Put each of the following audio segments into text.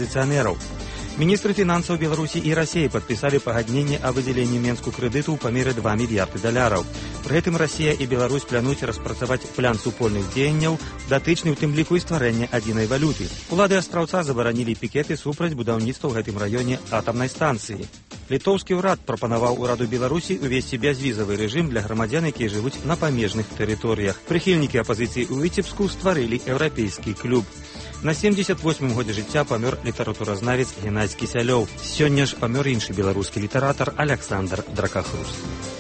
апозіцыянераў. Міністры фінансаў Беларусі і Расіі падпісалі пагадненне аб выдзяленні Менску крэдыту ў памеры $2 мільярды. Пры гэтым Расія і Беларусь плануюць распрацаваць план супольных дзеянняў, датычны ў тым ліку і стварэння адзінай валюты. Улады астраўца забаранілі пікеты супраць будаўніцтва ў гэтым раёне атамнай станцыі. Літоўскі ўрад прапанаваў ураду Беларусі увесці бязвізавы рэжым для грамадзян, якія жывуць на памежных тэрыторыях. Прыхільнікі апазіцыі ў Віцебску стварылі еўрапейскі клуб. На 78-м годзе жыцця памёр літаратуразнавец Геннадзь Кісялёў. Сёння ж памёр іншы беларускі літаратар Аляксандр Дракахрус.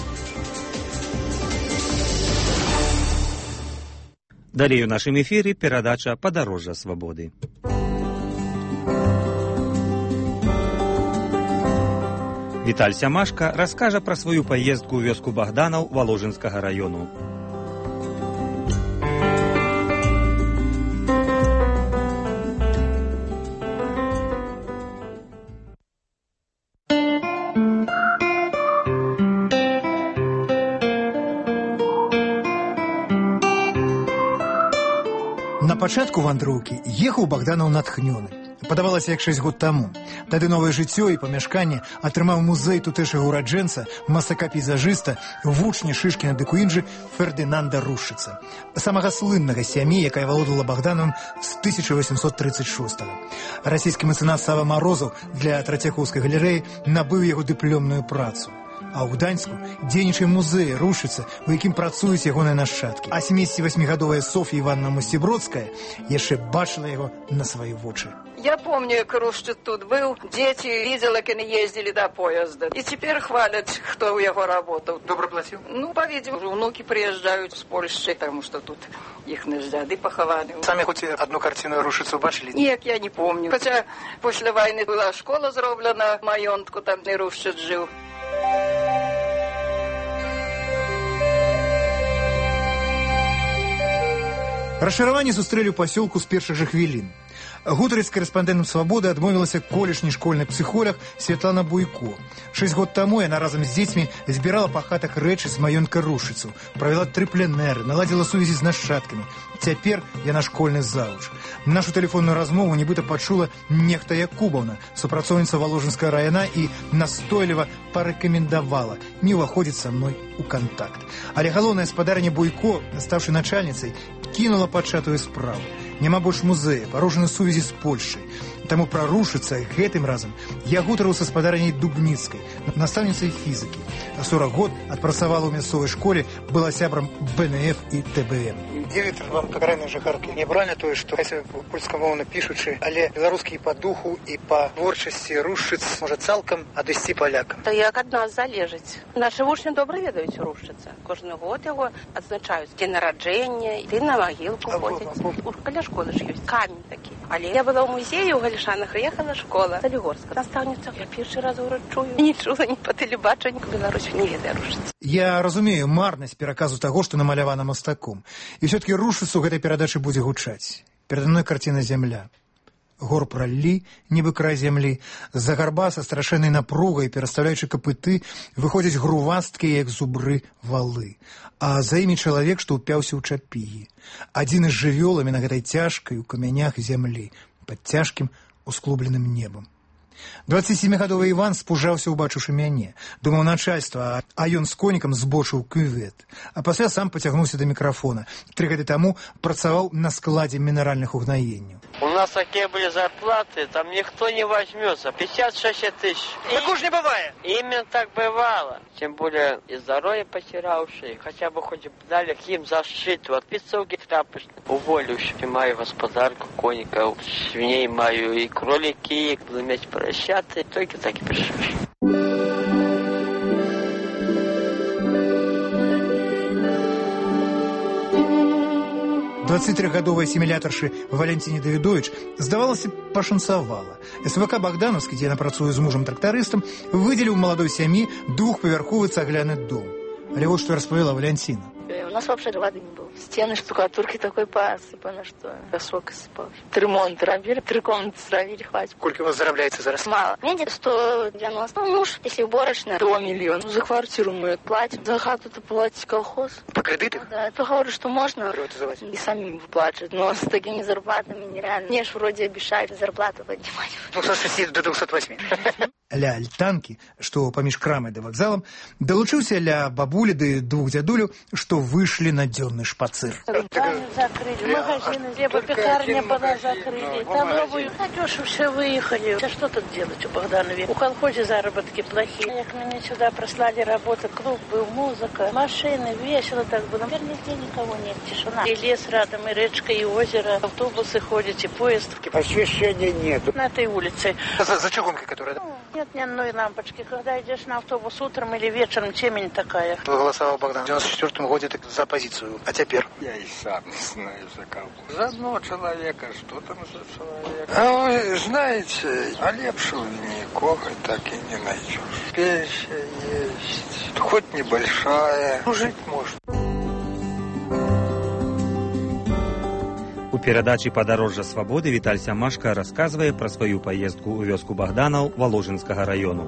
Далей у нашым эфіры перадача «Падарожжа свабоды». Віталь Сямашка раскажа пра сваю паездку ў вёску Богданаў Валожынскага раёну. На пачатку вандроўкі ехаў Богданаў натхнёны. Падавалася, як 6 год таму. Тады новае жыццё і памяшканне атрымаў музей тутэйшага ураджэнца, масака-пейзажыста, вучня Шышкіна ды Куінджы Фердынанда Рушчыца, самага слыннага сям'і, якая валодала Богданавым з 1836-го. Расійскі мэцэнат Сава Марозаў для Трэцяковскай галерэі набыў яго дыплёмную працу. А ў Гданьску дзейнічае музей Рушчыца, у якім працуюць ягоныя нашчадкі. А 78-гадовая Софья Ивановна Мустебродская яшчэ бачыла яго на свае вочы. Я помню, как Рушчыц тут был, дети видела, как они ездили до поезда. И теперь хвалят, кто у его работал. Добро платил? Ну, по-видимому, внуки приезжают с Польши, потому что тут их дяды поховали. Сами хоть одну картину Рушчыца бачили? Нет, я не помню. Хотя после войны была школа сделана в маёнтку, там и Рушчыц жил. Расчараванне сустрэлі ў пасёлку з першых жа хвілін. Гутарыць з карэспандэнтам «Свабоды» адмовілася колішні школьны псіхолог Святлана Буйко. 6 год таму яна разам з дзецьмі збірала па хатах рэчы з маёнтка Рушчыцу, правяла 3 пленэры, наладзіла сувязі з нашчадкамі. Цяпер яна школьны завуч. Нашу тэлефонную размову нібыта пачула нехта Якубаўна, супрацоўніца Валожынскага района, і настойліва парэкамендавала не ўваходзіць са мной у кантакт. Але галоўная спадарня Буйко, стаўшы начальніцай, кінула пачатую справу. Няма больш музея, парушаны сувязі з Польшай. Таму пра Рушчыца гэтым разам я гутарыў са спадарняй Дубніцкай, настаўніцай фізікі. 40 год адпрацавала ў мясцовай школе, была сябрам БНФ і ТБМ. Директор вам кагарайнай жыхаркі. Неправільна тое, што хаця польскамоўна пішучы, але беларускі і па духу, і па творчасці Рушчыц можа цалкам адысці палякам. То як ад нас залежыць. Нашы вучні добра ведаюць Рушчыца. Кожны год яго адзначаюць дзень нараджэння, і на магілку ходзяць. Каля школы ж ёсць камень такі. Але я была ў музеі ў Галішанах, прыехала школа Салігорска. Настаўніца, я першы раз чую. Не чула ні па тэлебачанні, Беларусь не ведае Рушчыца. Я разумею марнасць пераказу таго, што намалявана мастаком. І все-таки Рушчыц у гэтай перадачы будзе гучаць. Перада мной карціна «Зямля». Гор праллі, нібы край зямлі. З-за гарба са страшэннай напругай, пераставляючы капыты, выходзяць грувасткія, як зубры, валы. А за імі чалавек, што ўпяўся ў чапігі. Адзін з жывёламі на гэтай цяжкай у камянях зямлі, пад цяжкім усклубленым небам. 27-гадовы Іван спужаўся, убачыўшы мяне. Думаў начальства, а ён з конікам збочыў кювет. А пасля сам пацягнуўся да мікрафона. 3 гады таму працаваў на складзе мінеральных угнаенняў. У нас такие были зарплаты, там никто не возьмется. 56 тысяч. Так уж не бывает. Именно так бывало. Тем более и здоровье потерявшие. Хотя бы хоть дали им защиту. От 500 гектапов уволивших. Мою господарку, коников, свиней мою и кролики, буду иметь поросята. Только так и пришли. 23-гадовай асімілятаршы Валянціне Давідовіч, здавалася, пашанцавала. СВК Богдановскі, дзе яна працуе з мужам-трактарыстам, выдзеліў маладой сям'і 2-павярховы цагляны дом. Але вот што распавяла Валянціна. У нас вообще воды не было. Стены штукатурки такой посыпано, что песок сыпал. Ремонт робили, 3 комнаты сравили, хватит. Сколько у вас заробляется за раз? Мало. Медик 190. Ну, муж, если уборочная, 2 миллиона. За квартиру мы платим, за хату-то платить колхоз. По кредитам? Да, это говорю, что можно приватизовать. И сами выплачивать, но с такими зарплатами нереально. Мне ж вроде обещали зарплату поднимать. 260 до 208. Ля альтанкі, што паміж крамай да вакзалам, далучыўся ля бабулі ды 2 дзядулю, што выйшлі на дзённы шпацыр. Баню закрыли, магазины, хлебопекарня была закрыли, столовую. Надежь, все выехали. А что тут делать у Богданове? У колхозе заработки плохие. Как меня сюда прослали работа, клуб был, музыка, машины, весело так было. Теперь нигде никого нет, тишина. И лес рядом, и речка, и озеро, автобусы ходят, и поезд. Освещения нету. На этой улице. За чугункой, которая... Нет ни одной лампочки. Когда идешь на автобус утром или вечером, темень такая. Голосовал Богдан в 94-м году за оппозицию. А теперь? Я и сам не знаю, за кого. За одного человека. Что там за человек? А вы знаете, а лепшего никого так и не найдешь. Пенсия есть. Хоть небольшая. Ну, жить можно. У перадачы «Падарожжа свабоды» Віталь Сямашка расказвае пра сваю паездку ў вёску Богданаў Валожынскага раёну.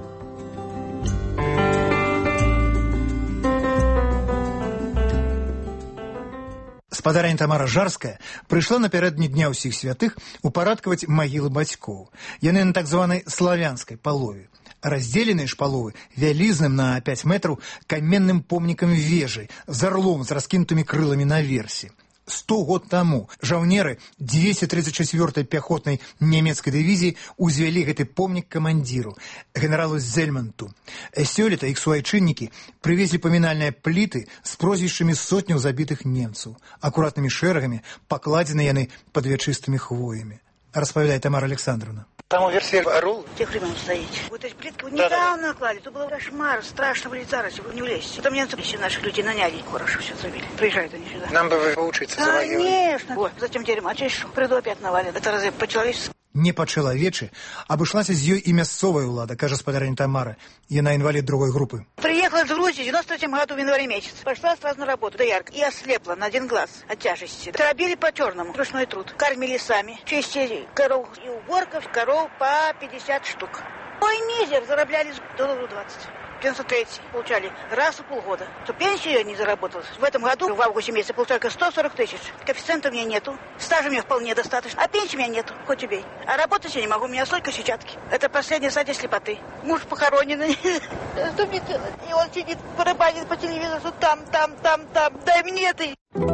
Спадарня Тамара Жарская прыйшла напярэдадні Дня ўсіх святых упарадкаваць магілы бацькоў. Яны на так званай славянскай палове. Раздзеленыя ж паловы вялізным на 5 метраў каменным помнікам вежай з арлом з раскінутымі крыламі наверсе. 100 год таму жаўнеры 234-й пяхотнай нямецкай дывізіі узвялі гэты помнік камандзіру, генералу Зельманту. Сёлета іх суайчыннікі прывезлі памінальныя пліты з прозвішчамі сотняў забітых немцаў. Акуратнымі шэрагамі пакладзены яны пад вячыстымі хвоямі. Распавядае Тамара Александровна. Там у версии орул. Тех времен стоит. Вот эти плитки недавно клали. Это был кошмар. Страшно были зараз, вы не влезете. Там немцы еще наших людей наняли. Хорошо все забили. Приезжают они сюда. Нам бы поучиться завоевать. Конечно. Вот, затем дерьмо. А через что? Приду опять навалят. Это разве по-человечески? Не па-чалавечы абышлася з ёй і мясцовая ўлада, кажа спадарня Тамара. Яна инвалид другой группы. Приехала из Грузии в 93-м году в январе месяц. Пошла сразу на работу до ярко. И ослепла на 1 глаз от тяжести. Тробили по-черному. Ручной труд. Кормили сами. Чистили коров и уборков. Коров по 50 штук. Ой, мизер. Заробляли $20. 93-й получали раз в полгода. То пенсию я не заработала. В этом году, в августе месяце, получаю 140 тысяч. Коэффициента у меня нету. Стажа мне вполне достаточно. А пенсии у меня нету. Хоть убей. А работать я не могу. У меня столько сетчатки. Это последняя стадия слепоты. Муж похоронен. Что мне делать? И он сидит, барабанит по телевизору. Там. Дай мне ты.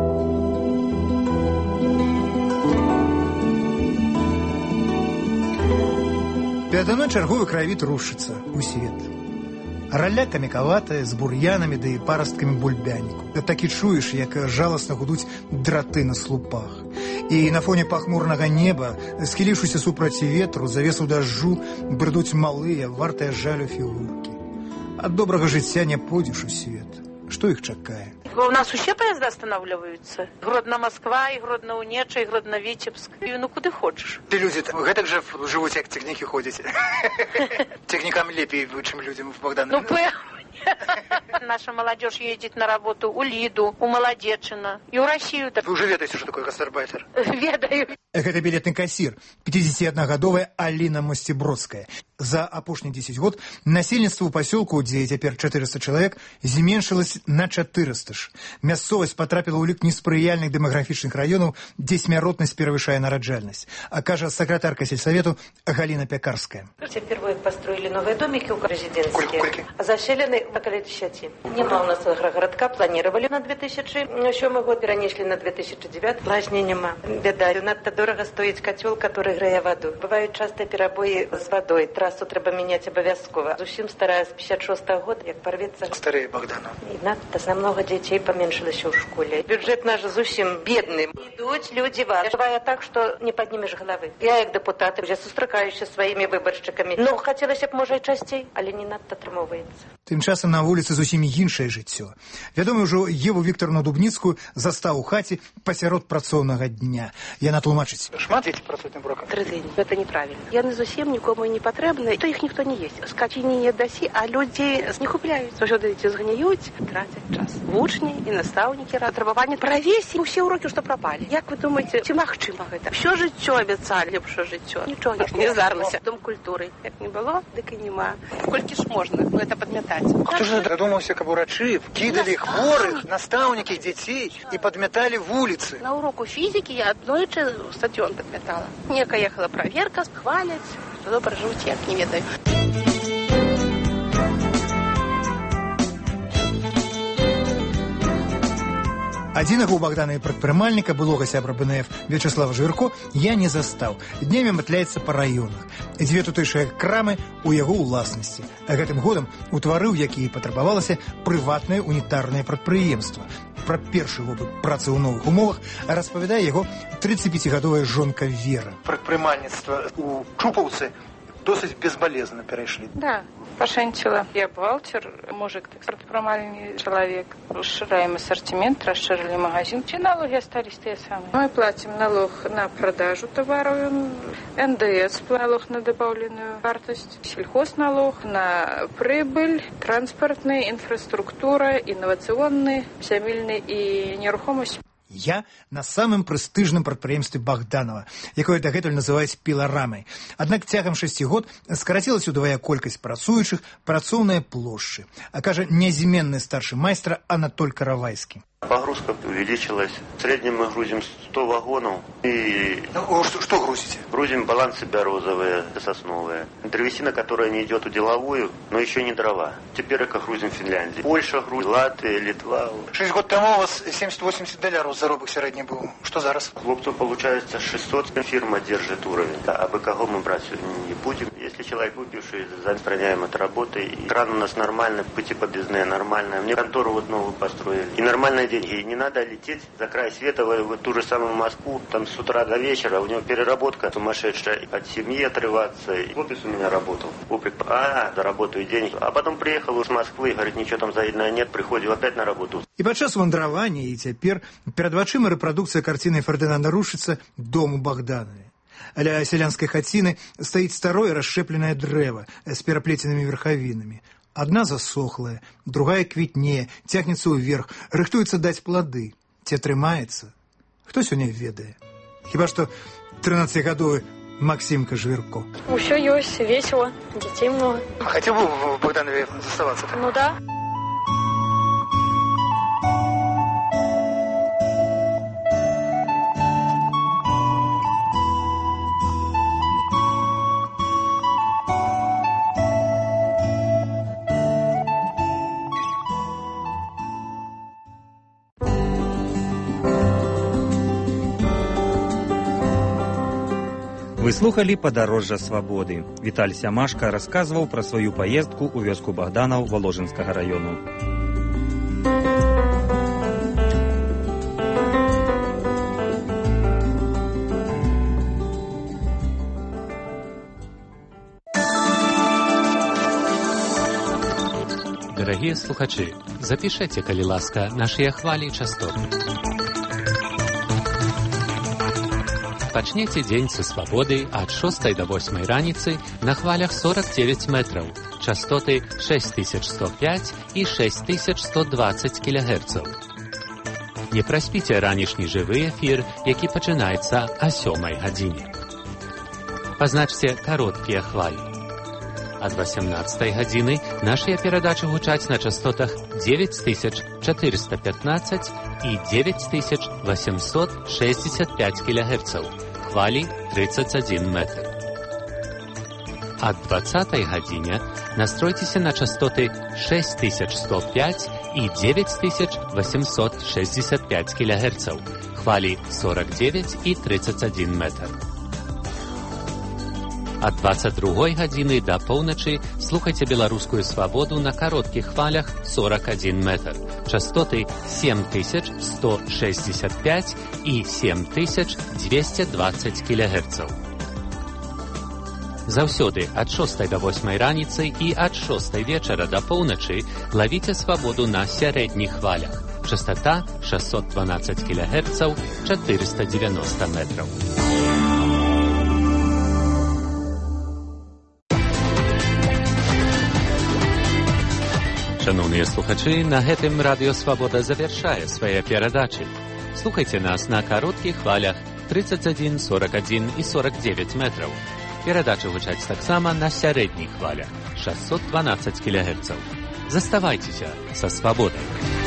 Перадо мной чарговы краявід рушыцца ў свет. Ралля камякаватая, з бур'янамі ды парасткамі бульбяніку. Так і чуеш, як жаласна гудуць драты на слупах. І на фоне пахмурнага неба, схіліўшыся супраць ветру, завесу дажджу, брыдуць малыя, вартыя жалю фігуркі. Ад добрага жыцця не пойдзеш у свет. Что их чакае? У нас вообще поезда останавливаются. Гродно-Москва, и Гродно-Унеча, и Гродно-Витебск. И ну куды хочешь. Ты люди, гэтак же живут, як техники ходите. Техникам лепей, чем людям в Богданове. Ну, наша молодежь ездит на работу у Лиду, у Молодечина и у Россию. Вы уже ведаете, что такое гастарбайтер? Ведаю. Гэта билетный кассир, 51-гадовая Алина Мостебродская. За апошние 10 год насельніцтва ў пасёлку, дзе цяпер 400 чалавек, зменшылось на 400 ж. Мясцовасць потрапіла ў лік неспрыяльных дэмаграфічных раёнаў, дзе смяротнасць перавышае нараджальнасць. А кажа сакратарка сельсовету Галина Пекарская. Впервые построили новые домики у резидентские. Кольки? Заселены около 10. Нема у нас городка, планировали на 2007 год, перенесли на 2009. Лажні нема. Беда. Надто дорого стоит котел, который грее воду. Бывают частые перебои с водой. Трассу треба менять обовязково. Зусім старая с 56-го года, як порвется. Старые Богданов. И надто намного детей поменьшилось в школе. Бюджет наш зусім бедный. Идут люди вас. Бывает так, что не поднимешь головы. Я, як депутат, вже сустракаюся своими выборщиками. Ну, хотелось б, може, й частей, але не надто тримовується. Тым часам на вуліцы зусім іншае жыццё. Вядома, ўжо Еву Вікторовну Дубніцкую застаў у хаце пасярод працоўнага дня. Яна тлумачыць. Шмат есть працоўным брокам? 3 дні. Это неправильно. Яны зусім нікому не патрэбны. То іх ніхто не есть. Скотине не дасі, а людзі не купляюць. Заўсёды ці згніюць, трацяць час. вучні і настаўнікі патрабавалі правесці ўсе ўрокі, што прапалі. Як вы думаеце, ці магчыма гэта? Усё жыццё абяцалі лепшае жыццё. Нічога не здарылася. Дом культуры як не было, дык і няма. Колькі ж можна гэта падмятаць? Хто ж дадумаўся, каб урачы кідалі хворых, настаўнікі, дзяцей і падмяталі вуліцы? На уроку фізікі я аднойчы стадыён падмятала. Некая ехала праверка, хваляць, што добра жывуць, як не ведаю. Адзінага ў Богдана і прадпрымальніка, былога сябра БНФ Вячеслава Жвірко, я не застаў. Днямі матляецца па раёнах. Дзве тутэйшыя крамы ў яго ўласнасці. А гэтым годам утварыў, як і патрабавалася, прыватнае унітарнае прадпрыемства. Пра першы вопыт працы ў новых умовах распавядае яго 35гадовая жонка Вера. Прадпрымальніцтва ў Чупаўцы досыць безбалезна перайшлі. Да, пашэнціла. Я бухгалтер, мужик, так прадпрымальны чалавек. Расширяем ассортимент, расширили магазин. Все налоги остались те самые. Мы платим налог на продажу товаров, НДС, налог на добавленную вартость, сельхозналог на прибыль, транспортная инфраструктура, инновационные, земельные и нерухомость. Я на самым прэстыжным прадпрыемстве Богданова, якое дагэтуль называюць піларамай. Аднак цягам 6 год скарацілася ўдвая колькасць працуючых, працоўныя плошчы. А кажа нязменны старшы майстра Анатоль Каравайскі. Погрузка увеличилась. В среднем мы грузим 100 вагонов. И что грузите? Грузим балансы березовые, сосновые. Древесина, которая не идет в деловую, но еще не дрова. Теперь это грузим в Финляндии. Польша грузит, Латвия, Литва. 6 год тому у вас $70-80 заробок средний был. Что зараз? Хлопцев получается 600. Фирма держит уровень. А БКГ мы брать не будем. Если человек выпивший, заstraняем от работы. И кран у нас нормальный, пути подъездные нормальные. Мне контору вот новую построили. И нормальные деньги. И не надо лететь за край света в ту же самую Москву, там с утра до вечера. У него переработка сумасшедшая. От семьи отрываться. И офис у меня работал. Опыт, заработаю денег. А потом приехал из Москвы, говорит, ничего там завидного нет, приходил опять на работу. І падчас вандравання, і цяпер перад вачыма рэпрадукцыя карціны Фердынанда Рушчыца «Дом у Богданове». Ля сялянскай хаціны стаіць старое расшчэпленае дрэва з пераплеценымі верхавінамі. Адна засохлая, другая квітнее, цягнецца ўверх, рыхтуецца даць плады. Ці атрымаецца? Хто сёння ведае? Хіба што 13гадовы Максимка Жвірко. Усё ёсць, весело, детей много. Хотел бы в Богданове заставаться? Ну да. Вы слухали «Падарожжа свабоды». Віталь Сямашка расказваў пра сваю паездку ў вёску Богданаў Воложынскага раёну. Дарагія слухачы, запішэце, калі ласка, нашыя хвалі і частоты. Пачнеце дзень са свабоды ад 6 до 8 раніцы на хвалях 49 метраў, частоты 6105 і 6120 кГц. Не праспіце ранішні жывы эфір, які пачынаецца о 7 гадзіне. Пазначце кароткія хвалі. Ад 18 гадзіны нашыя перадачы гучаць на частотах 9415 і 9865 кГц. Хвалі 31 метр. Ад 20 гадзіне настройцеся на частоты 6105 і 9865 кГц. Хвалі 49 і 31 метр. Ад 22 гадзіны да поўначы слухайце беларускую свабоду на кароткіх хвалях 41 метр. Частоты 7165 і 7220 кГц. Заўсёды ад 6 до 8 раніцы і ад 6 вечара да поўначы лавіце свабоду на сярэдніх хвалях. Частота 612 кГц, 490 метраў. Шановныя слухачы, на гэтым радыё Свабода завяршае свае перадачы. Слухайце нас на кароткіх хвалях 31, 41 і 49 метраў. Перадачы гучаць таксама на сярэдніх хвалях 612 кГц. Заставайцеся са Свабодай.